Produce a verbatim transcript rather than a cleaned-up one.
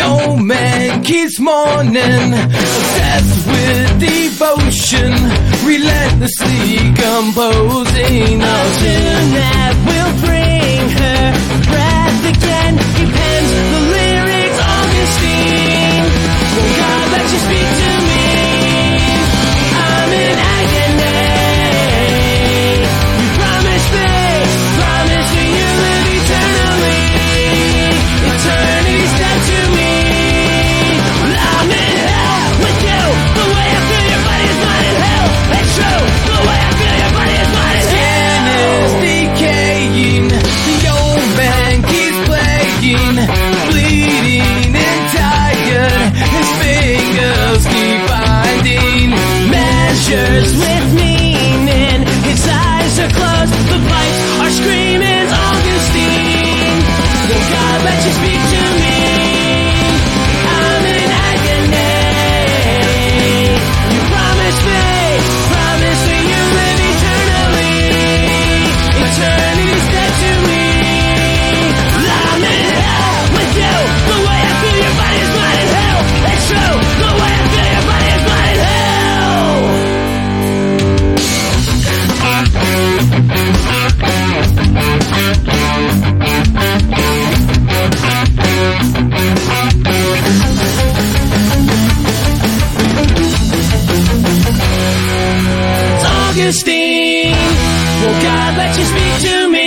old man keeps mourning, obsessed with devotion, relentlessly composing a tune that will bring her breath again. He pens the lyrics, Augustine. Will God let you speak to me? I'm in agony. You promised me, promised me you live eternally. Eternity's dead to me. Well, I'm in hell with you. The way I feel your body is mine in hell. It's true. The way I feel your body is mine in hell. Skin is decaying. The old man keeps playing, bleeding and tired. His fingers keep finding measures with meaning. His eyes are closed. The pipes are screaming, Augustine. Will God let you speak to me? I'm in agony. You promised me, promised me you live eternally. Eternity's dead to me. Well, I'm in hell with you. The way I feel your body is mine in hell. It's true. The way I feel your body is mine in hell. Augustine, will God let you speak to me?